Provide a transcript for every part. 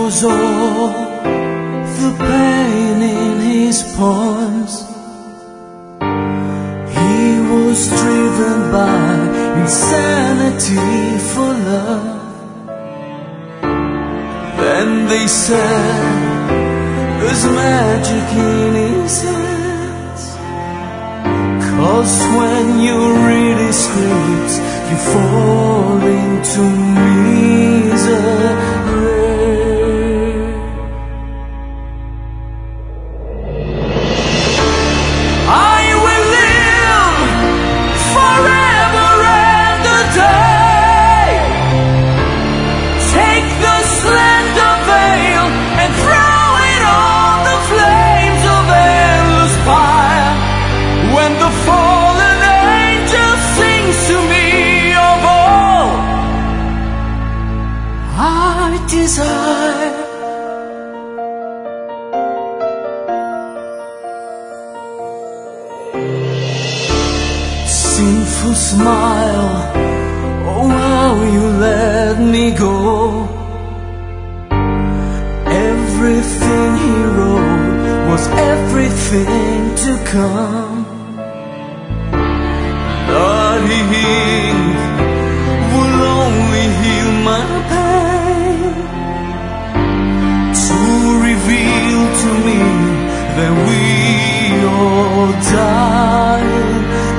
was all the pain in his palms. He was driven by insanity for love. Then they said there's magic in his hands, 'cause when you read his scripts, you fall into misery. I will live forever and a day. Take the slender veil and throw it on the flames of endless fire. When the fallen angel sings to me of all I desire, sinful smile, oh how you let me go. Everything he wrote was everything to come. Bloody ink will only heal my pain, to reveal to me that we all die in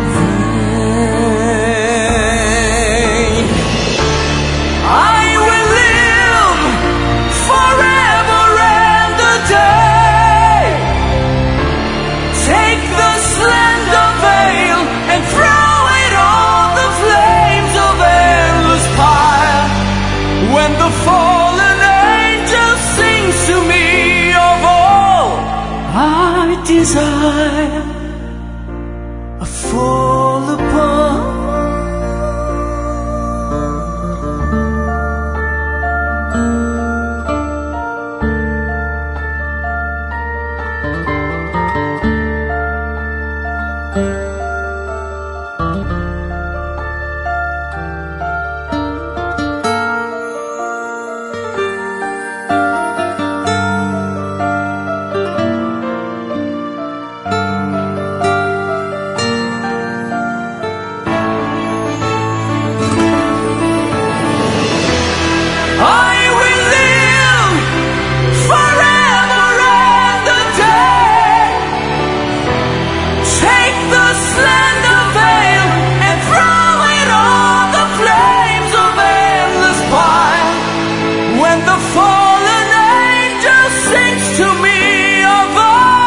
vain. I will live forever and a day. Take the slender veil and throw it on the flames of endless fire. When the fallen angel sings to me of all I desire, I fall apart.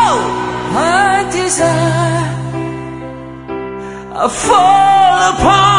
I fall apart.